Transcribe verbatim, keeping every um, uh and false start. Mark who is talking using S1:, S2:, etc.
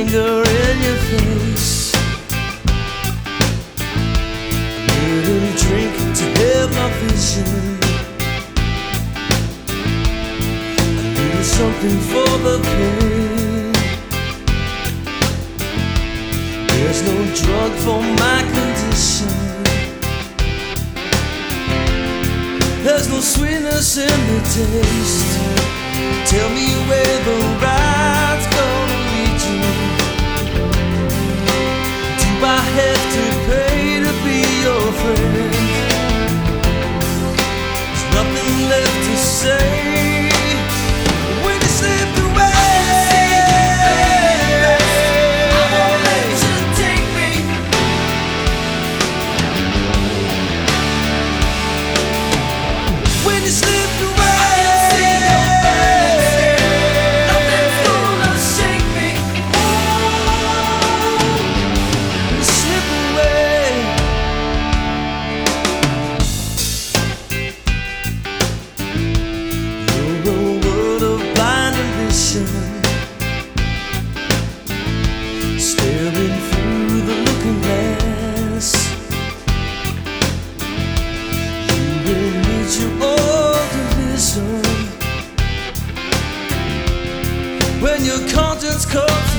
S1: anger in your face. A little drink to help my vision, a little something for the pain. There's no drug for my condition, there's no sweetness in the taste. Tell me where the ride's gonna lead you. Do I have to pay to be your friend? There's nothing left to say when you slipped away. I won't let you take me. When you slipped away, staring through the looking glass. You will meet your old division when your conscience comes